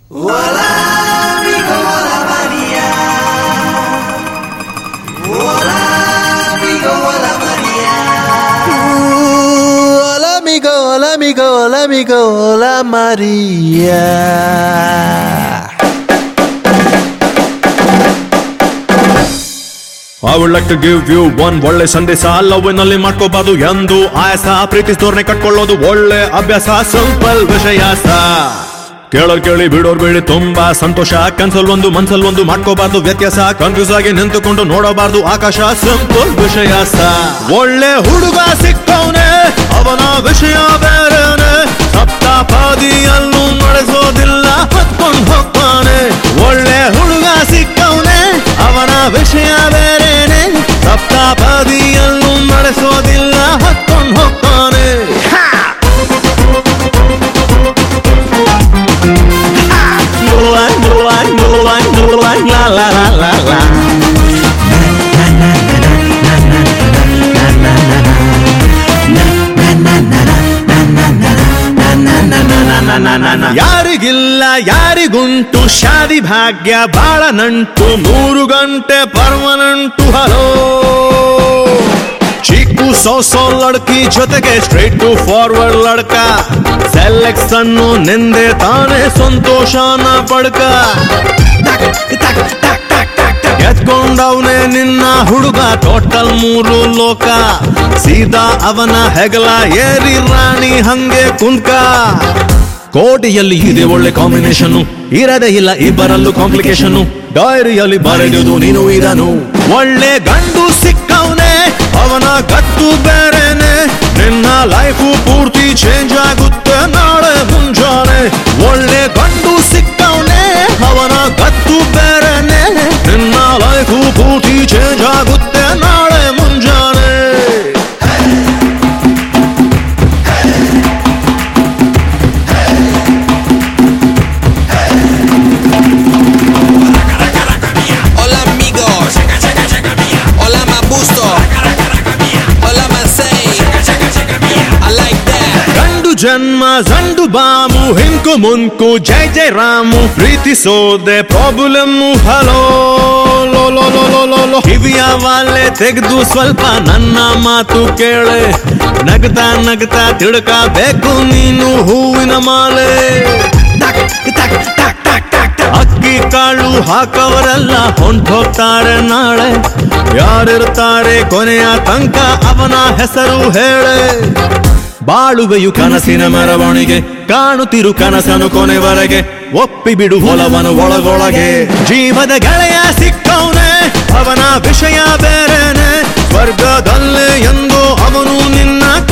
Hola amigo, hola María. Hola amigo, hola María. Hola amigo, hola amigo, hola amigo, hola María. I would like to give you one ಒಳ್ಳೆ ಸಂದೇಶ. ಲವ್ನಲ್ಲಿ ಮಾಡ್ಕೋಬಾರ್ದು ಎಂದು ಆಯಾಸ, ಪ್ರೀತಿಸಿದೋರ್ನೆ ಕಟ್ಕೊಳ್ಳೋದು ಒಳ್ಳೆ ಅಭ್ಯಾಸ. Simple ವಿಷಯ ಕೇಳೋರ್ ಕೇಳಿ ಬಿಡೋರ್ ಬೇಡಿ ತುಂಬಾ ಸಂತೋಷ. ಕನ್ಸಲ್ ಒಂದು ಮನ್ಸಲ್ ಒಂದು ಮಾಡ್ಕೋಬಾರ್ದು ವ್ಯತ್ಯಾಸ. ಕನ್ಫ್ಯೂಸ್ ಆಗಿ ನಿಂತುಕೊಂಡು ನೋಡಬಾರ್ದು ಆಕಾಶ. ಸಿಂಪಲ್ ವಿಷಯ ಒಳ್ಳೆ ಹುಡುಗ ಸಿಕ್ಕವನೆ, ಅವನ ವಿಷಯ ಬೇರೆನೆ. ಸಪ್ತಾಪಾದಿಯಲ್ಲೂ ನಡೆಸೋದಿಲ್ಲ, ಹತ್ಕೊಂಡ್ ಹೋಗ್ತಾನೆ. ಒಳ್ಳೆ ಹುಡುಗ ಸಿಕ್ಕವನೆ, ಅವನ ವಿಷಯ ಬೇರೆನೆ. ಸಪ್ತಾಪಾದಿಯಲ್ಲೂ ನಡೆಸೋದಿಲ್ಲ, ಹತ್ಕೊಂಡ್ ಹೋಗ್ತಾನೆ. ಯಾರಿಗಿಲ್ಲ ಯಾರಿಗುಂಟು ಶಾದಿ ಭಾಗ್ಯ, ಬಾಳ ನಂಟು 3 ಗಂಟೆ ಪರ್ಮನೆಂಟು. ಹಲೋ ಚೀಕು ಸೋ ಲಡ್ಕಿ ಜೊತೆಗೆ ಸ್ಟ್ರೈಟ್ ಟು ಫಾರ್ವರ್ಡ್ ಲಡ್ಕ. ಸೆಲೆಕ್ಷನ್ ನಿಂದೆ ತಾನೇ ಸಂತೋಷನ ಪಡ್ಕ. ಎತ್ಕೊಂಡವನೇ ನಿನ್ನ ಹುಡುಗ, ಟೋಟಲ್ 3 ಲೋಕ. ಸೀದಾ ಅವನ ಹೆಗಲ ಏರಿ ರಾಣಿ ಹಂಗೆ ಕುಂತ್ಕ. ಕೋಟಿಯಲ್ಲಿ ಇದೆ ಒಳ್ಳೆ ಕಾಂಬಿನೇಷನ್, ಇರದೇ ಇಲ್ಲ ಇಬ್ಬರಲ್ಲೂ ಕಾಂಪ್ಲಿಕೇಶನ್. ಡೈರಿಯಲ್ಲಿ ಬರೆಯುವುದು ನೀನು ಇದನು. ಒಳ್ಳೆ ಗಂಡು ಸಿಕ್ಕವನೆ, ಅವನ ಗತ್ತು ಬೇರೆನೆ. ನಿನ್ನ ಲೈಫು ಪೂರ್ತಿ ಚೇಂಜ್ ಆಗುತ್ತೆ ನಾಳೆ ಮುಂಜಾನೆ. ಒಳ್ಳೆ ಗಂಡು ಸಿಕ್ಕವನೆ, ಅವನ ಗತ್ತು ಬೇರೆನೆ. ನಿನ್ನ ಲೈಫು ಪೂರ್ತಿ ಚೇಂಜ್ ಆಗುತ್ತೆ ನಾಳೆ ಮುಂಜಾನೆ. Hola amigos. Hola Mabusto. Hola Masei. I like that. ಗಂಡು ಜನ್ಮ ಜಂಡು ಬಾಮು, ಹಿಂಕು ಮುಂಕು ಜೈ ಜೈ ರಾಮು. ಪ್ರೀತಿಸೋದೆ ಪ್ರಾಬ್ಲಮ್ಮು. ಹಲೋ ಲೋ ಲೋ ಲೋ ಲೋ ಲೋ ಲೋ. ಕಿವಿಯ ವಾಲೆ ತೆಗೆದು ಸ್ವಲ್ಪ ನನ್ನ ಮಾತು ಕೇಳೆ. ನಗ್ತಾ ನಗ್ತಾ ತಿಳ್ಕಬೇಕು ನೀನು ಹೂವಿನ ಮಾಲೆ. ಅಕ್ಕಿ ಕಾಳು ಹಾಕವರೆಲ್ಲ ಹೊಂಟೋಗ್ತಾರೆ ನಾಳೆ. ಯಾರಿರ್ತಾರೆ ಕೊನೆಯ ತನಕ ಅವನ ಹೆಸರು ಹೇಳೆ. ಬಾಳುವೆಯು ಕನಸಿನ ಮೆರವಣಿಗೆ, ಕಾಣುತ್ತಿರು ಕನಸನು ಕೊನೆವರೆಗೆ. ಒಪ್ಪಿ ಬಿಡು ಹೊಲವನು ಒಳಗೊಳಗೆ. ಜೀವದ ಗೆಳೆಯ ಸಿಕ್ಕವನೆ, ಅವನ ವಿಷಯ ಬೇರೆನೆ. ಸ್ವರ್ಗದಲ್ಲೇ ಎಂದು ಅವನು ನಿನ್ನ